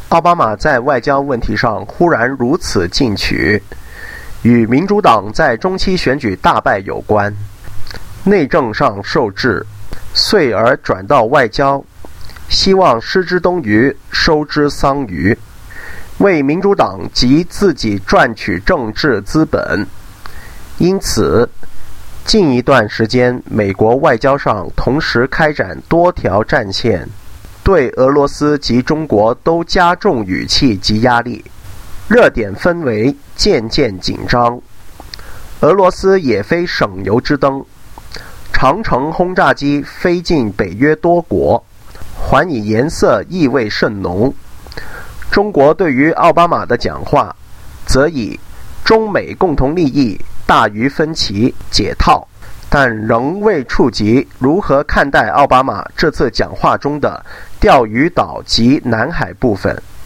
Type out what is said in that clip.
奥巴马在外交问题上忽然如此进取，与民主党在中期选举大败有关。内政上受制，遂而转到外交，希望失之东隅，收之桑榆，为民主党及自己赚取政治资本。因此，近一段时间，美国外交上同时开展多条战线，对俄罗斯及中国都加重语气及压力，热点氛围渐渐紧张。俄罗斯也非省油之灯，长程轰炸机飞进北约多国，还以颜色意味甚浓。中国对于奥巴马的讲话，则以中美共同利益大于分歧解套，但仍未触及如何看待奥巴马这次讲话中的钓鱼岛及南海部分。